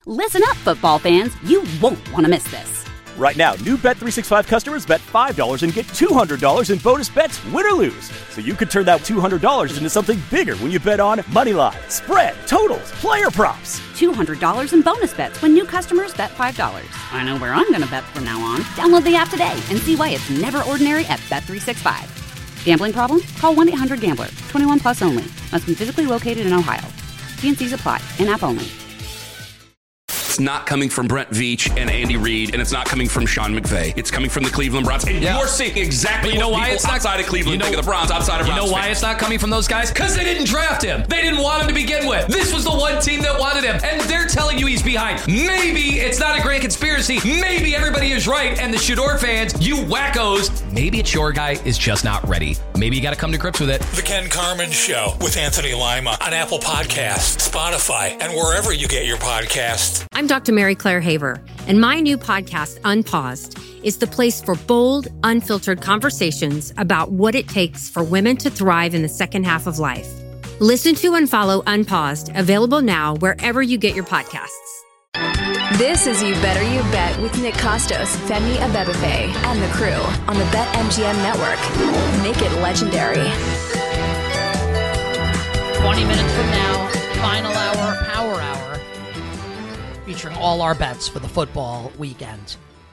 Listen up, football fans. You won't want to miss this. Right now, new Bet365 customers bet $5 and get $200 in bonus bets, win or lose. So you could turn that $200 into something bigger when you bet on money line, spread, totals, player props. $200 in bonus bets when new customers bet $5. I know where I'm going to bet from now on. Download the app today and see why it's never ordinary at Bet365. Gambling problem? Call 1-800-GAMBLER. 21 plus only. Must be physically located in Ohio. T&Cs apply. In-app only. It's not coming from Brent Veach and Andy Reid, and it's not coming from Sean McVay. It's coming from the Cleveland Browns. And you're seeing exactly what people outside of Cleveland think of the Browns, outside of Browns. You know why it's not coming from those guys? Because they didn't draft him. They didn't want him to begin with. This was the one team that wanted him, and they're telling you he's behind. Maybe it's not a grand conspiracy. Maybe everybody is right, and the Shador fans, you wackos, maybe it's your guy is just not ready. Maybe you got to come to grips with it. The Ken Carman Show with Anthony Lima on Apple Podcasts, Spotify, and wherever you get your podcasts. I'm Dr. Mary Claire Haver, and my new podcast, Unpaused, is the place for bold, unfiltered conversations about what it takes for women to thrive in the second half of life. Listen to and follow Unpaused, available now wherever you get your podcasts. This is You Better You Bet with Nick Costos, Femi Abebefe, and the crew on the BetMGM Network. Make it legendary. 20 minutes from now, final hour, power hour, featuring all our bets for the football weekend.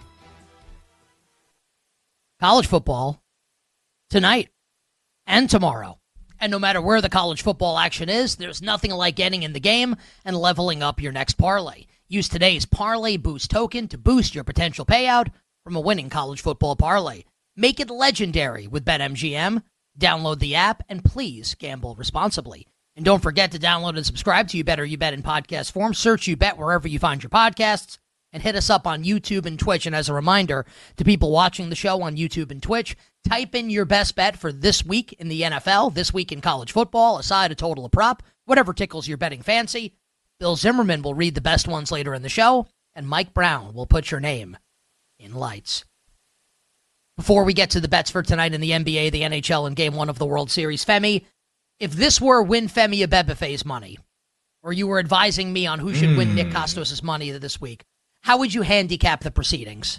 College football tonight and tomorrow. And no matter where the college football action is, there's nothing like getting in the game and leveling up your next parlay. Use today's Parlay Boost token to boost your potential payout from a winning college football parlay. Make it legendary with BetMGM. Download the app and please gamble responsibly. And don't forget to download and subscribe to You Better You Bet in podcast form. Search You Bet wherever you find your podcasts and hit us up on YouTube and Twitch. And as a reminder to people watching the show on YouTube and Twitch, type in your best bet for this week in the NFL, this week in college football, a side, a total, a prop, whatever tickles your betting fancy. Bill Zimmerman will read the best ones later in the show, and Mike Brown will put your name in lights. Before we get to the bets for tonight in the NBA, the NHL, and Game 1 of the World Series, Femi, if this were Win Femi Abebefe's money, or you were advising me on who should win Nick Costos' money this week, how would you handicap the proceedings?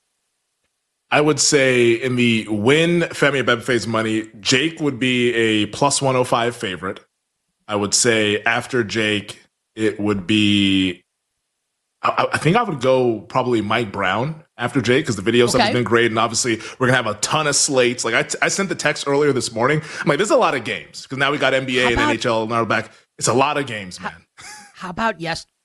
I would say in the Win Femi Abebefe's money, Jake would be a plus 105 favorite. I would say after Jake, it would be, I think I would go probably Mike Brown after Jake because the video stuff has been great. And obviously, we're going to have a ton of slates. Like I sent the text earlier this morning. I'm like, there's a lot of games because now we got NBA and NHL and now we're back. It's a lot of games, man. How about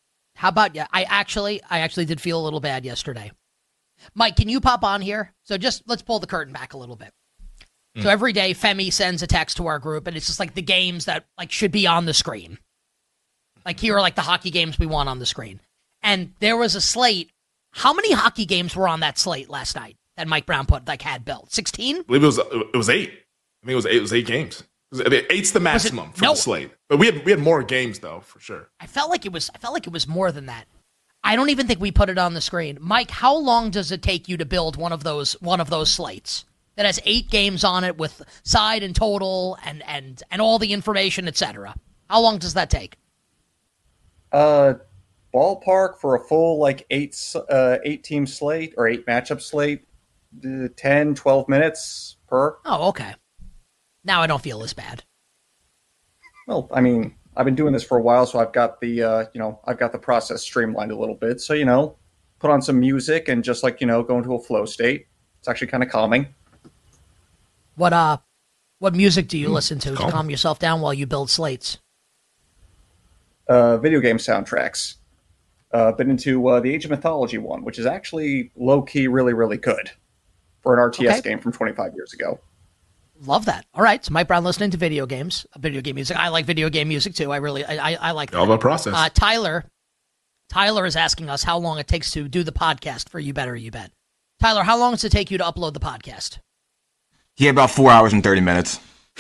I actually did feel a little bad yesterday. Mike, can you pop on here? So just let's pull the curtain back a little bit. So every day, Femi sends a text to our group, and it's just like the games that like should be on the screen. Like here are like the hockey games we want on the screen. And there was a slate. How many hockey games were on that slate last night that Mike Brown had built? 16? I believe it was 8. I think it was 8 games. 8's the maximum for the slate. But we had more games though, for sure. I felt like it was more than that. I don't even think we put it on the screen. Mike, how long does it take you to build one of those slates that has 8 games on it with side and total and all the information, etc.? How long does that take? Ballpark for a full 8 team slate or 8 matchup slate, 10, 12 minutes per. Oh, okay. Now I don't feel as bad. Well, I mean, I've been doing this for a while, so I've got the I've got the process streamlined a little bit. So, put on some music and just go into a flow state. It's actually kind of calming. What music do you listen to calm yourself down while you build slates? Video game soundtracks. Been into the Age of Mythology one, which is actually low-key really, really good for an RTS game from 25 years ago. Love that. All right, so Mike Brown listening to video game music. I like video game music too. I like that. All about process. Tyler is asking us how long it takes to do the podcast for You Better You Bet. Tyler, how long does it take you to upload the podcast? Yeah, about 4 hours and 30 minutes.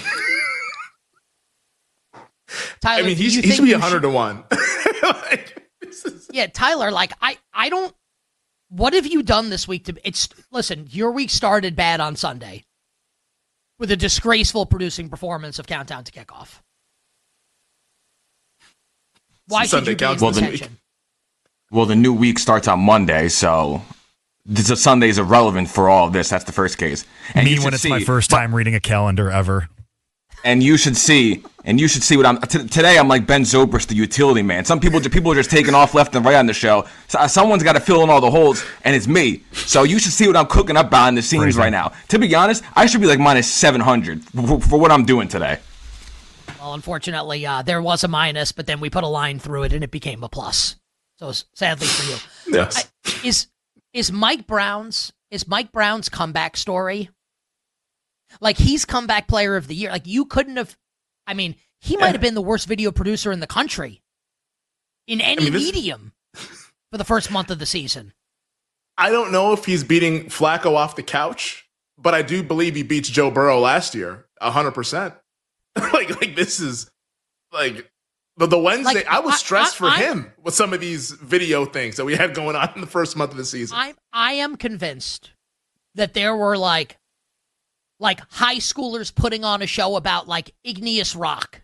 Tyler, I mean, he should be 100 to 1. Yeah, Tyler, I don't. What have you done this week listen, your week started bad on Sunday with a disgraceful producing performance of Countdown to Kickoff. Why should you be in contention? Well, the new week starts on Monday, so the Sunday's irrelevant for all of this. That's the first case. And when it's my first time reading a calendar ever. And you should see what I'm today. I'm like Ben Zobrist, the utility man. Some people are just taking off left and right on the show. So someone's got to fill in all the holes, and it's me. So you should see what I'm cooking up behind the scenes right now. To be honest, I should be like minus 700 for what I'm doing today. Well, unfortunately, there was a minus, but then we put a line through it, and it became a plus. So sadly for you, yes. Is Mike Brown's comeback story? Like, he's comeback player of the year. Like, you couldn't have. I mean, he might have been the worst video producer in the country in any medium for the first month of the season. I don't know if he's beating Flacco off the couch, but I do believe he beats Joe Burrow last year 100%. like this is like the Wednesday. Like, I was stressed for him with some of these video things that we had going on in the first month of the season. I am convinced that there were like high schoolers putting on a show about like igneous rock,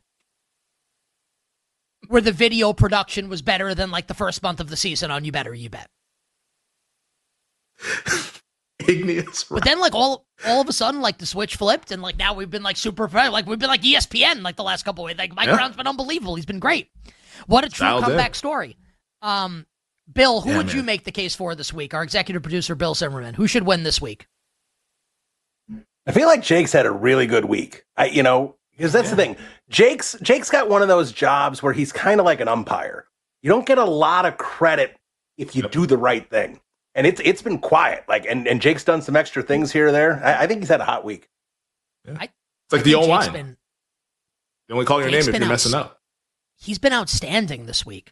where the video production was better than like the first month of the season on You Better You Bet. Igneous rock. But then like all of a sudden, like the switch flipped, and like now we've been like super, like we've been like ESPN like the last couple of weeks. Like Mike Brown's been unbelievable. He's been great. What a true comeback story. Bill, who would you make the case for this week? Our executive producer, Bill Zimmerman. Who should win this week? I feel like Jake's had a really good week. Because that's the thing. Jake's got one of those jobs where he's kind of like an umpire. You don't get a lot of credit if you do the right thing. And it's been quiet. Like, and Jake's done some extra things here or there. I think he's had a hot week. Yeah. It's like the old line. You only call your name if you're messing up. He's been outstanding this week.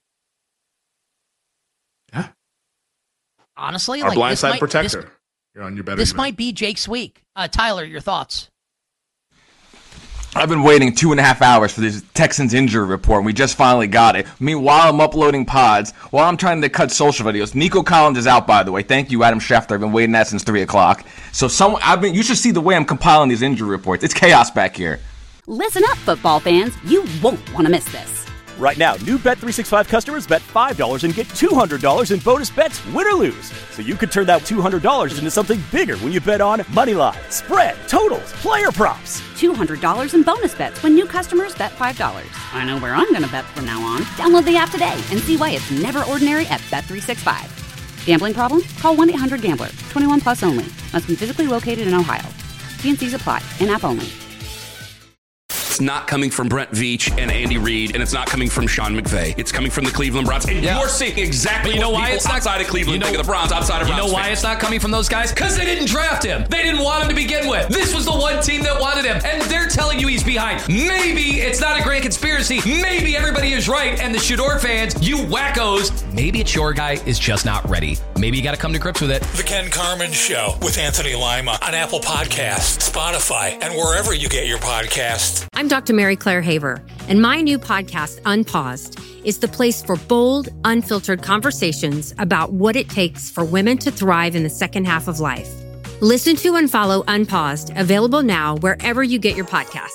Yeah. Honestly, our blindside protector. You're on your better. This might be Jake's week. Tyler, your thoughts? I've been waiting 2.5 hours for this Texans injury report, and we just finally got it. Meanwhile, I'm uploading pods, while I'm trying to cut social videos. Nico Collins is out, by the way. Thank you, Adam Schefter. I've been waiting that since 3 o'clock. So you should see the way I'm compiling these injury reports. It's chaos back here. Listen up, football fans. You won't want to miss this. Right now, new Bet365 customers bet $5 and get $200 in bonus bets, win or lose. So you could turn that $200 into something bigger when you bet on moneyline, spread, totals, player props. $200 in bonus bets when new customers bet $5. I know where I'm going to bet from now on. Download the app today and see why it's never ordinary at Bet365. Gambling problem? Call 1-800-GAMBLER. 21 plus only. Must be physically located in Ohio. T&Cs apply. In-app only. It's not coming from Brent Veach and Andy Reid, and it's not coming from Sean McVay. It's coming from the Cleveland Browns. And you're seeing exactly what people outside of Cleveland think of the Browns, outside of Browns. You know why it's not coming from those guys? Because they didn't draft him. They didn't want him to begin with. This was the one team that wanted him, and they're telling you he's behind. Maybe it's not a grand conspiracy. Maybe everybody is right, and the Shador fans, you wackos, maybe it's your guy is just not ready. Maybe you got to come to grips with it. The Ken Carman Show with Anthony Lima on Apple Podcasts, Spotify, and wherever you get your podcasts. I'm Dr. Mary Claire Haver, and my new podcast, Unpaused, is the place for bold, unfiltered conversations about what it takes for women to thrive in the second half of life. Listen to and follow Unpaused, available now wherever you get your podcasts.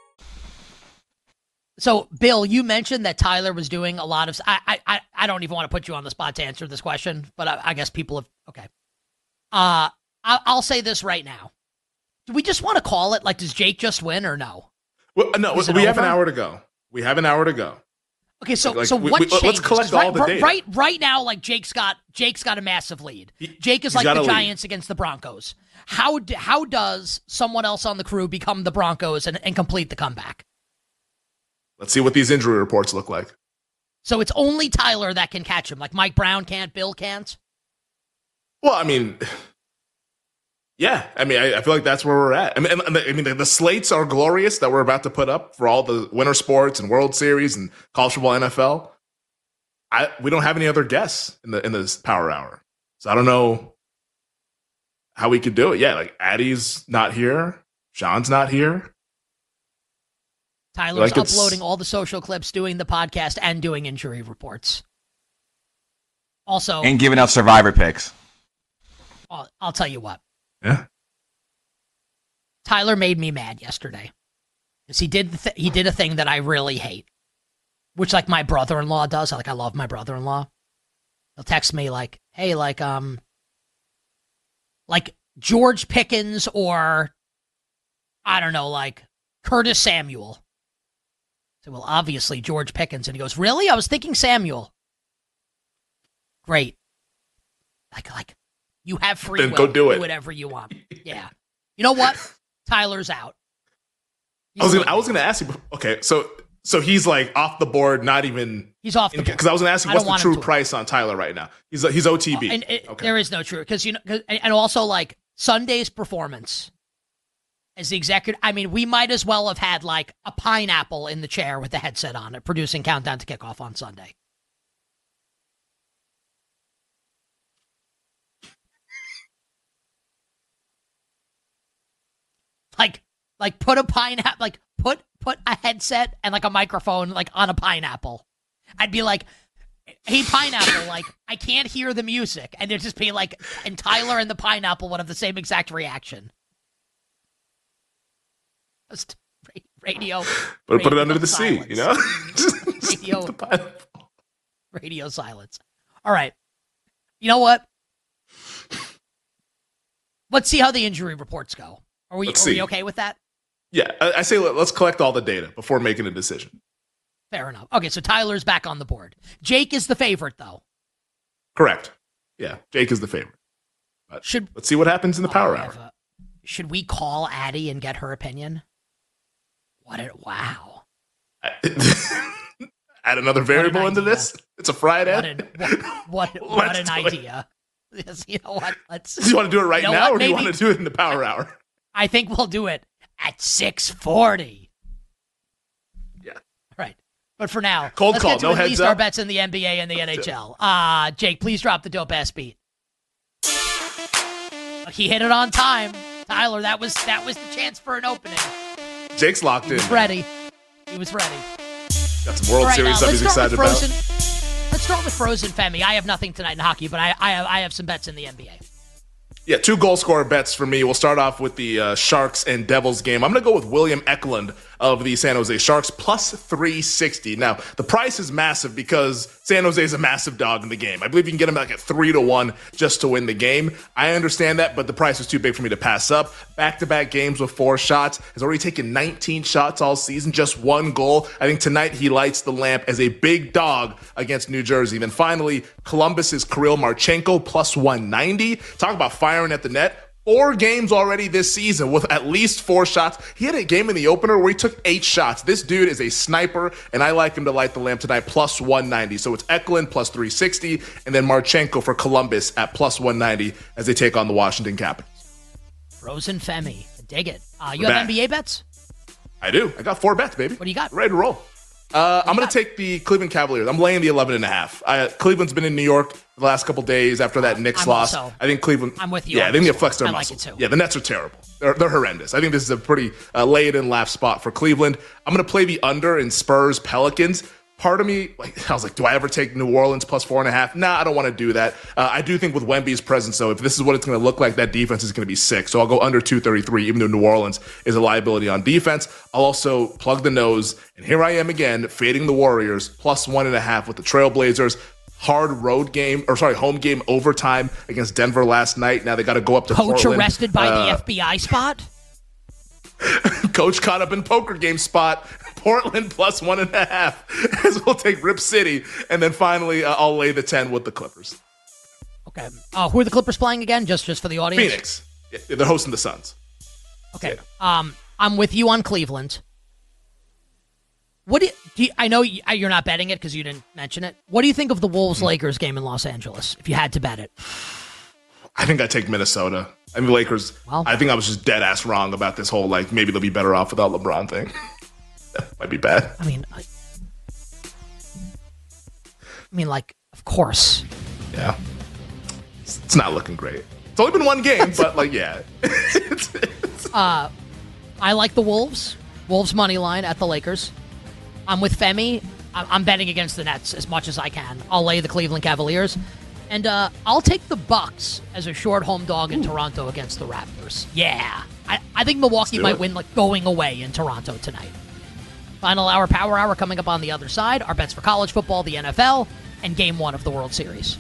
So, Bill, you mentioned that Tyler was doing a lot of... I don't even want to put you on the spot to answer this question, but I guess people have... Okay. I'll say this right now. Do we just want to call it, like, does Jake just win or no? Well, no, we have an hour to go. We have an hour to go. Okay, so what changes? Let's collect all the data. Right now, like Jake's got a massive lead. Jake is like the Giants against the Broncos. How does someone else on the crew become the Broncos and complete the comeback? Let's see what these injury reports look like. So it's only Tyler that can catch him. Like Mike Brown can't, Bill can't? Well, I mean... Yeah, I mean, I feel like that's where we're at. I mean, the slates are glorious that we're about to put up for all the winter sports and World Series and college football, NFL. We don't have any other guests in this power hour, so I don't know how we could do it. Yeah, like Addie's not here, Sean's not here. Tyler's uploading all the social clips, doing the podcast, and doing injury reports. Also, and giving out survivor picks. I'll tell you what. Yeah. Tyler made me mad yesterday because he did a thing that I really hate, which like my brother-in-law does. I love my brother-in-law. He'll text me like, hey, like George Pickens or, I don't know, like Curtis Samuel. I said, well, obviously George Pickens. And he goes, really? I was thinking Samuel. Great. Like you have free then will. Go do it. Do whatever you want. Yeah. You know what? Tyler's out. I was gonna ask you. Okay, so he's like off the board, not even. He's off the board. Because I was gonna ask you what's the true price on Tyler right now. He's OTB. Okay. There is no true because and also like Sunday's performance as the executive. I mean, we might as well have had like a pineapple in the chair with the headset on it, producing Countdown to Kickoff on Sunday. Like put a pineapple, like put a headset and like a microphone like on a pineapple. I'd be like, hey, pineapple, like I can't hear the music, and it'd just be like, and Tyler and the pineapple would have the same exact reaction. Just radio. But put it under the silence. sea, you know. Radio silence. All right. You know what? Let's see how the injury reports go. Are we okay with that? Yeah, I say let's collect all the data before making a decision. Fair enough. Okay, so Tyler's back on the board. Jake is the favorite, though. Correct. Yeah, Jake is the favorite. But let's see what happens in the Power Hour. Should we call Addie and get her opinion? Wow. Add another variable into this? It's a Friday. What an idea. Yes, you know what? Do you want to do it right now, or do you want to do it in the Power Hour? I think we'll do it at 6:40. Yeah. Right. But for now, cold let's call, get to no at heads least up. Our bets in the NBA and the NHL. Jake, please drop the dope ass beat. He hit it on time. Tyler, that was the chance for an opening. Jake's locked in. He was ready. He was ready. Got some World Series stuff he's excited about. Let's start with Frozen Femi. I have nothing tonight in hockey, but I have some bets in the NBA. Yeah, 2 goal scorer bets for me. We'll start off with the Sharks and Devils game. I'm going to go with William Eklund of the San Jose Sharks, plus 360. Now, the price is massive because San Jose is a massive dog in the game. I believe you can get him like at 3-1 just to win the game. I understand that, but the price is too big for me to pass up. Back-to-back games with 4 shots. Has already taken 19 shots all season, just 1 goal. I think tonight he lights the lamp as a big dog against New Jersey. Then finally, Columbus's Kirill Marchenko, plus 190. Talk about firing at the net. 4 games already this season with at least 4 shots. He had a game in the opener where he took 8 shots. This dude is a sniper, and I like him to light the lamp tonight, plus 190. So it's Eklund, plus 360, and then Marchenko for Columbus at plus 190 as they take on the Washington Capitals. Frozen Femi. Dig it. You have NBA bets? I do. I got 4 bets, baby. What do you got? Ready to roll. I'm going to take the Cleveland Cavaliers. I'm laying the 11.5. Cleveland's been in New York the last couple days after that Knicks loss. I think Cleveland. I'm with you. Yeah, they need to flex their muscles. Like it too. Yeah, the Nets are terrible. They're horrendous. I think this is a pretty lay it and laugh spot for Cleveland. I'm going to play the under in Spurs Pelicans. Part of me, I was like, do I ever take New Orleans plus 4.5? Nah, I don't want to do that. I do think with Wemby's presence, though, if this is what it's going to look like, that defense is going to be sick. So I'll go under 233, even though New Orleans is a liability on defense. I'll also plug the nose, and here I am again, fading the Warriors, plus 1.5 with the Trailblazers. Hard home game overtime against Denver last night. Now they got to go up to Portland. Coach arrested by the FBI spot? Coach caught up in poker game spot. Portland plus 1.5 as we'll take Rip City. And then finally, I'll lay the 10 with the Clippers. Okay. Who are the Clippers playing again? Just for the audience? Phoenix. Yeah, they're hosting the Suns. Okay. Yeah. I'm with you on Cleveland. What do you, I know you're not betting it because you didn't mention it. What do you think of the Wolves-Lakers game in Los Angeles, if you had to bet it? I think I'd take Minnesota. I mean, Lakers, I think I was just dead ass wrong about this whole, maybe they'll be better off without LeBron thing. That might be bad. I mean, of course. Yeah. It's not looking great. It's only been 1 game, but, yeah. I like the Wolves. Wolves money line at the Lakers. I'm with Femi. I'm betting against the Nets as much as I can. I'll lay the Cleveland Cavaliers. And I'll take the Bucks as a short home dog in Toronto against the Raptors. Yeah. I think Milwaukee might win going away in Toronto tonight. Final hour, Power Hour coming up on the other side. Our bets for college football, the NFL, and Game 1 of the World Series.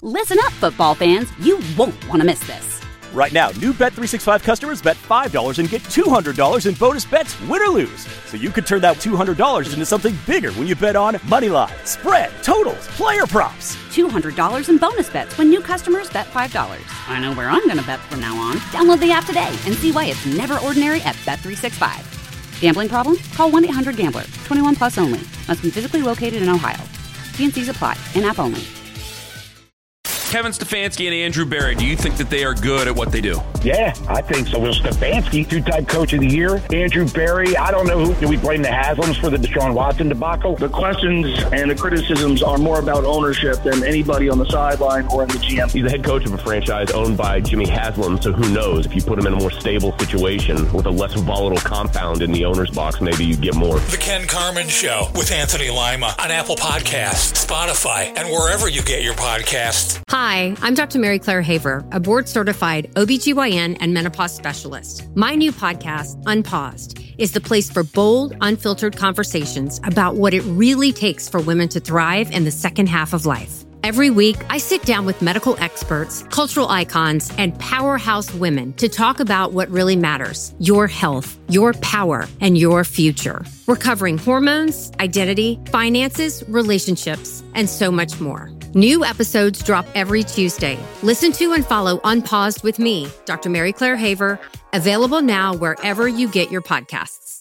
Listen up, football fans. You won't want to miss this. Right now, new Bet365 customers bet $5 and get $200 in bonus bets, win or lose. So you could turn that $200 into something bigger when you bet on money line, spread, totals, player props. $200 in bonus bets when new customers bet $5. I know where I'm going to bet from now on. Download the app today and see why it's never ordinary at Bet365. Gambling problem? Call 1-800-GAMBLER. 21 plus only. Must be physically located in Ohio. T&Cs apply. In-app only. Kevin Stefanski and Andrew Berry, do you think that they are good at what they do? Yeah, I think so. Well, Stefanski, two-time coach of the year. Andrew Berry, I don't know who. Do we blame the Haslams for the Deshaun Watson debacle? The questions and the criticisms are more about ownership than anybody on the sideline or in the GM. He's the head coach of a franchise owned by Jimmy Haslam, so who knows? If you put him in a more stable situation with a less volatile compound in the owner's box, maybe you'd get more. The Ken Carman Show with Anthony Lima on Apple Podcasts, Spotify, and wherever you get your podcasts. Hi, I'm Dr. Mary Claire Haver, a board-certified OBGYN and menopause specialist. My new podcast, Unpaused, is the place for bold, unfiltered conversations about what it really takes for women to thrive in the second half of life. Every week, I sit down with medical experts, cultural icons, and powerhouse women to talk about what really matters: your health, your power, and your future. We're covering hormones, identity, finances, relationships, and so much more. New episodes drop every Tuesday. Listen to and follow Unpaused with me, Dr. Mary Claire Haver, available now wherever you get your podcasts.